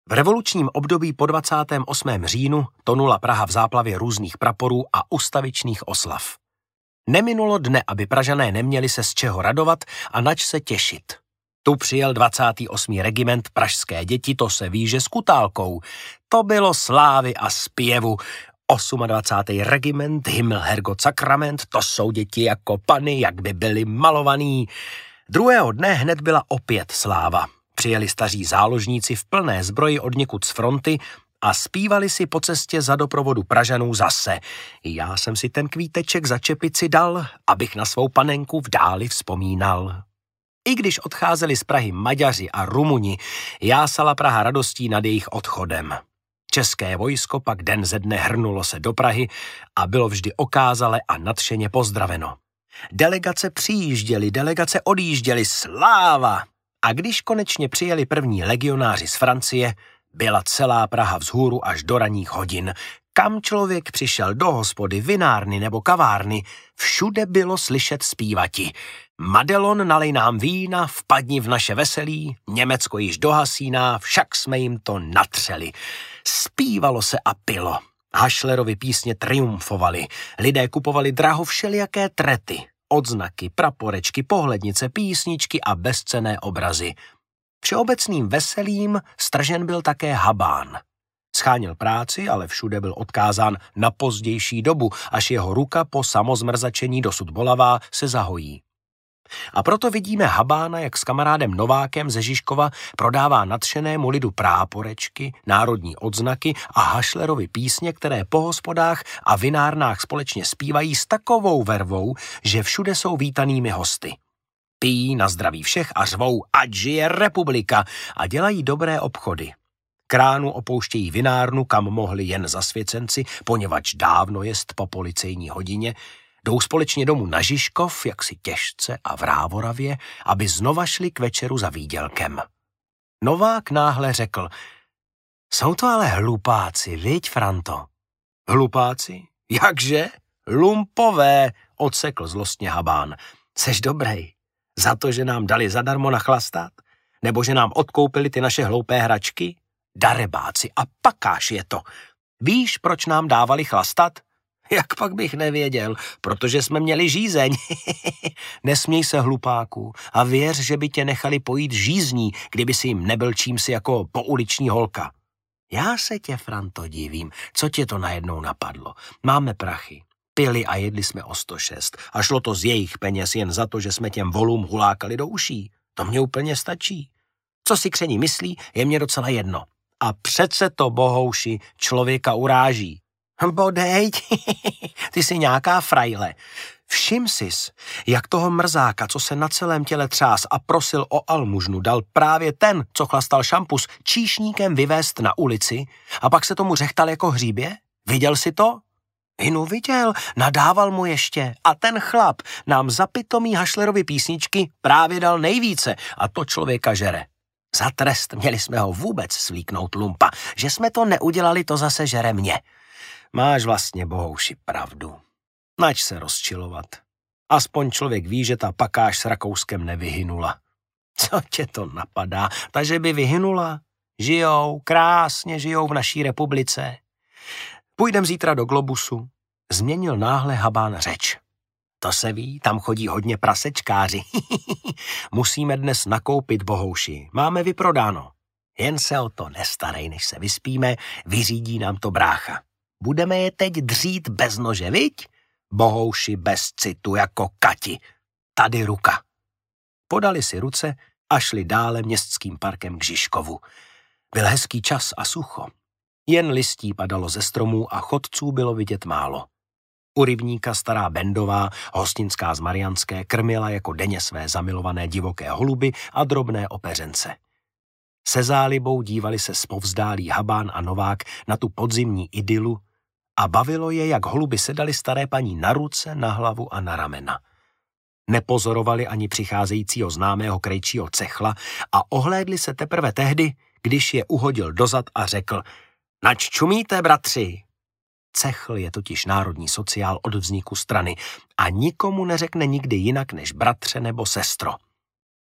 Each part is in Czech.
V revolučním období po 28. říjnu tonula Praha v záplavě různých praporů a ustavičných oslav. Neminulo dne, aby Pražané neměli se z čeho radovat a nač se těšit. Tu přijel 28. regiment Pražské děti, to se ví, že s kutálkou. To bylo slávy a zpěvu. 28. regiment, Himmel, Herrgott, Sakrament, to jsou děti jako pany, jak by byly malovaný. Druhého dne hned byla opět sláva. Přijeli staří záložníci v plné zbroji odněkud z fronty a zpívali si po cestě za doprovodu Pražanů zase. Já jsem si ten kvíteček za čepici dal, abych na svou panenku v dáli vzpomínal. I když odcházeli z Prahy Maďaři a Rumuni, jásala Praha radostí nad jejich odchodem. České vojsko pak den ze dne hrnulo se do Prahy a bylo vždy okázale a nadšeně pozdraveno. Delegace přijížděly, delegace odjížděly, sláva! A když konečně přijeli první legionáři z Francie, byla celá Praha vzhůru až do ranních hodin. Kam člověk přišel, do hospody, vinárny nebo kavárny, všude bylo slyšet zpívati. Madelon, nalej nám vína, vpadni v naše veselí, Německo již dohasíná, však jsme jim to natřeli. Zpívalo se a pilo. Hašlerovi písně triumfovaly. Lidé kupovali draho všelijaké trety, odznaky, praporečky, pohlednice, písničky a bezcenné obrazy. Všeobecným veselím stržen byl také habán. Scháněl práci, ale všude byl odkázán na pozdější dobu, až jeho ruka po samozmrzačení dosud bolavá se zahojí. A proto vidíme habána, jak s kamarádem Novákem ze Žižkova prodává nadšenému lidu práporečky, národní odznaky a Hašlerovi písně, které po hospodách a vinárnách společně zpívají s takovou vervou, že všude jsou vítanými hosty. Pijí na zdraví všech a řvou, ať žije republika, a dělají dobré obchody. Kránu opouštějí vinárnu, kam mohli jen zasvěcenci, poněvadž dávno jest po policejní hodině, jdou společně domů na Žižkov, jaksi těžce a v Rávoravě, aby znova šli k večeru za výdělkem. Novák náhle řekl, jsou to ale hlupáci, viď, Franto? Hlupáci? Jakže? Lumpové, odsekl zlostně habán. Seš dobrej. Za to, že nám dali zadarmo nachlastat? Nebo že nám odkoupili ty naše hloupé hračky? Darebáci, a pakáž je to. Víš, proč nám dávali chlastat? Jak pak bych nevěděl, protože jsme měli žízeň. Nesměj se, hlupáku, a věř, že by tě nechali pojít žízní, kdyby si jim nebyl čímsi jako pouliční holka. Já se tě, Franto, divím, co tě to najednou napadlo. Máme prachy. Pili a jedli jsme o 106 a šlo to z jejich peněz jen za to, že jsme těm volům hulákali do uší. To mě úplně stačí. Co si kření myslí, je mě docela jedno. A přece to, bohouši, člověka uráží. Bodejť, ty jsi nějaká frajle. Všim sis, jak toho mrzáka, co se na celém těle třás a prosil o almužnu, dal právě ten, co chlastal šampus, číšníkem vyvést na ulici a pak se tomu řechtal jako hříbě? Viděl jsi to? Inu viděl, nadával mu ještě a ten chlap nám za pitomý Hašlerovy písničky právě dal nejvíce a to člověka žere. Za trest měli jsme ho vůbec svlíknout lumpa, že jsme to neudělali, to zase žere mě. Máš vlastně, bohouši, pravdu. Nač se rozčilovat. Aspoň člověk ví, že ta pakáž s Rakouskem nevyhynula. Co tě to napadá? Takže by vyhynula? Žijou, krásně žijou v naší republice. Půjdem zítra do Globusu. Změnil náhle habán řeč. To se ví, tam chodí hodně prasečkáři. Musíme dnes nakoupit, bohouši. Máme vyprodáno. Jen se o to nestarej, než se vyspíme, vyřídí nám to brácha. Budeme je teď dřít bez nože, viď? Bohouši bez citu jako Kati. Tady ruka. Podali si ruce a šli dále městským parkem k Žižkovu. Byl hezký čas a sucho. Jen listí padalo ze stromů a chodců bylo vidět málo. U rybníka stará Bendová, hostinská z Mariánské, krmila jako denně své zamilované divoké holuby a drobné opeřence. Se zálibou dívali se zpovzdálí habán a Novák na tu podzimní idylu a bavilo je, jak holuby sedaly staré paní na ruce, na hlavu a na ramena. Nepozorovali ani přicházejícího známého krejčího Cechla a ohlédli se teprve tehdy, když je uhodil dozad a řekl: Nač čumíte, bratři? Cechl je totiž národní sociál od vzniku strany a nikomu neřekne nikdy jinak než bratře nebo sestro.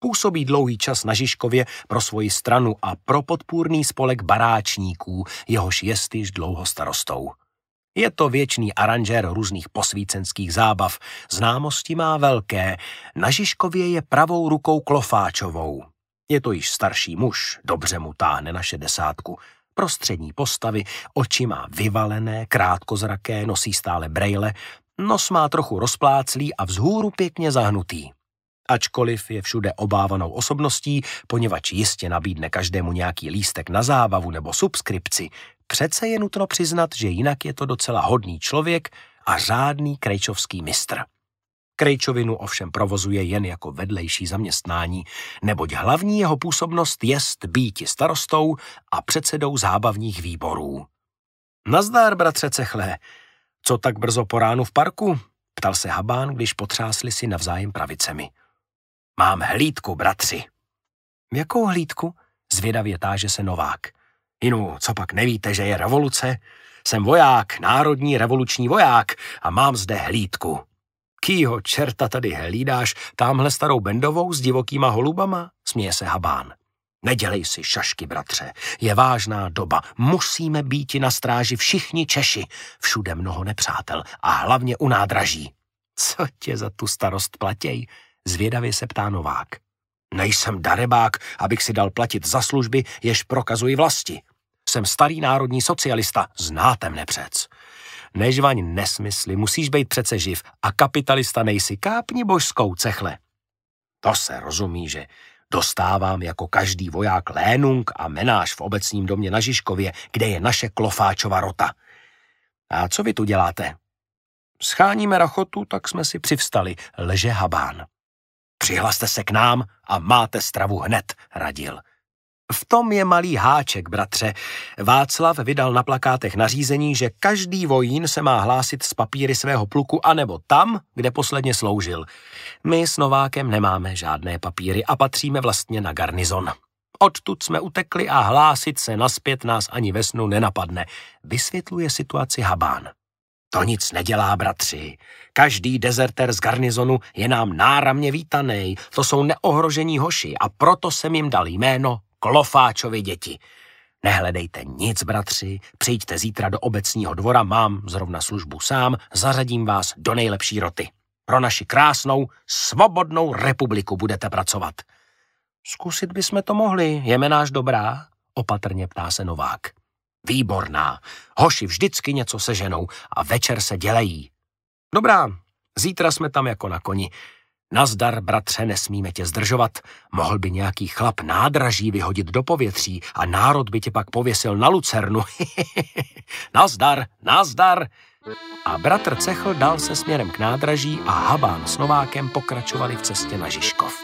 Působí dlouhý čas na Žižkově pro svoji stranu a pro podpůrný spolek baráčníků, jehož jest již dlouho starostou. Je to věčný aranžér různých posvícenských zábav, známosti má velké, na Žižkově je pravou rukou Klofáčovou. Je to již starší muž, dobře mu táhne na 60. Prostřední postavy, oči má vyvalené, krátkozraké, nosí stále brejle, nos má trochu rozpláclý a vzhůru pěkně zahnutý. Ačkoliv je všude obávanou osobností, poněvadž jistě nabídne každému nějaký lístek na zábavu nebo subskripci, přece je nutno přiznat, že jinak je to docela hodný člověk a řádný krejčovský mistr. Krejčovinu ovšem provozuje jen jako vedlejší zaměstnání, neboť hlavní jeho působnost jest býti starostou a předsedou zábavních výborů. Nazdar, bratře Cechle, co tak brzo po ránu v parku? Ptal se Habán, když potřásli si navzájem pravicemi. Mám hlídku, bratři. V jakou hlídku? Zvědavě táže se Novák. Jinu, co pak nevíte, že je revoluce? Jsem voják, národní revoluční voják a mám zde hlídku. Kýho čerta tady hlídáš támhle starou Bendovou s divokýma holubama? Směje se Habán. Nedělej si šašky, bratře. Je vážná doba. Musíme býti na stráži všichni Češi. Všude mnoho nepřátel a hlavně u nádraží. Co tě za tu starost platěj? Zvědavě se ptá Novák. Nejsem darebák, abych si dal platit za služby, jež prokazuji vlasti. Jsem starý národní socialista, znáte mne přec. Nežvaň nesmysly, musíš být přece živ a kapitalista nejsi, kápni božskou, Cechle. To se rozumí, že dostávám jako každý voják lénung a menáž v obecním domě na Žižkově, kde je naše Klofáčova rota. A co vy tu děláte? Scháníme rachotu, tak jsme si přivstali, lže Habán. Přihlaste se k nám a máte stravu hned, radil. V tom je malý háček, bratře. Václav vydal na plakátech nařízení, že každý vojín se má hlásit s papíry svého pluku anebo tam, kde posledně sloužil. My s Novákem nemáme žádné papíry a patříme vlastně na garnizon. Odtud jsme utekli a hlásit se nazpět nás ani ve snu nenapadne, vysvětluje situaci Habán. To nic nedělá, bratři. Každý dezertér z garnizonu je nám náramně vítanej. To jsou neohrožení hoši a proto jsem jim dal jméno Klofáčovi děti. Nehledejte nic, bratři, přijďte zítra do obecního dvora, mám zrovna službu sám, zařadím vás do nejlepší roty. Pro naši krásnou, svobodnou republiku budete pracovat. Zkusit bychom to mohli, je menáž dobrá? Opatrně ptá se Novák. Výborná, hoši vždycky něco seženou a večer se dělejí. Dobrá, zítra jsme tam jako na koni. Nazdar, bratře, nesmíme tě zdržovat. Mohl by nějaký chlap nádraží vyhodit do povětří a národ by tě pak pověsil na lucernu. Nazdar, nazdar. A bratr Cechl dal se směrem k nádraží a Habán s Novákem pokračovali v cestě na Žižkov.